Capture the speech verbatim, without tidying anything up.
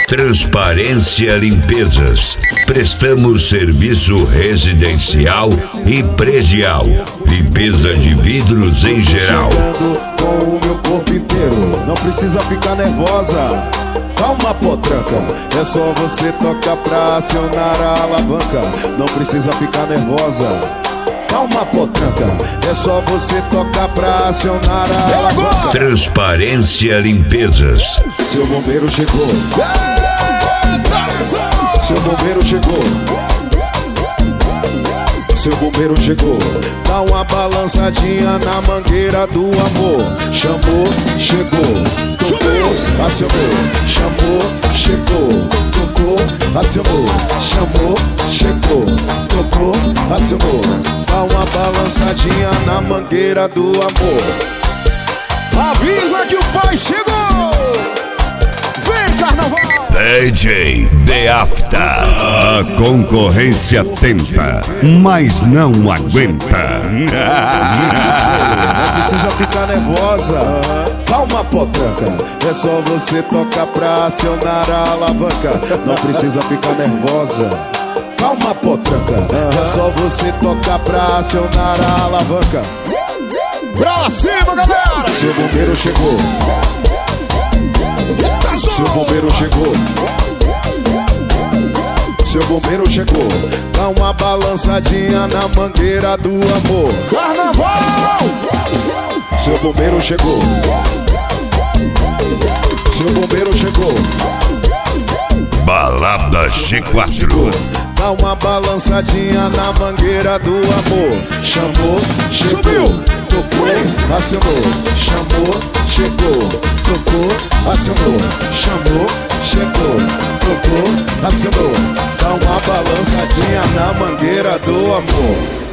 Transparência Limpezas. Prestamos serviço residencial e predial. Limpeza de vidros em geral. Com o meu corpo inteiro, não precisa ficar nervosa. Calma, potranca, é só você tocar pra acionar a alavanca. Não precisa ficar nervosa. Calma, potranca, é só você tocar pra acionar a alavanca. Transparência Limpezas. Seu bombeiro chegou. Seu bombeiro chegou. Seu bombeiro chegou. Dá uma balançadinha na mangueira do amor. Chamou, chegou. Tocou, acionou. Chamou, chegou. Tocou, acionou. Chamou, chegou. Tocou, acionou. Dá uma balançadinha na mangueira do amor. Avisa que o pai chegou. Vem, carnaval. D J The After. A concorrência tenta, mas não aguenta. Não precisa ficar nervosa. Calma, potranca, é só você tocar pra acionar a alavanca. Não precisa ficar nervosa. Calma, potranca, é só você tocar pra acionar a alavanca. Pra cima, galera! Seu bombeiro chegou. Seu bombeiro chegou. Seu bombeiro chegou. Dá uma balançadinha na mangueira do amor. Carnaval! Seu bombeiro chegou. Seu bombeiro chegou. Balada G quatro. Dá uma balançadinha na mangueira do amor. Chamou, chegou. Tocou, acionou. Chamou, chegou. Tocou, acionou. Chamou, chegou. Tocou, acionou. Dá uma balançadinha na mangueira do amor.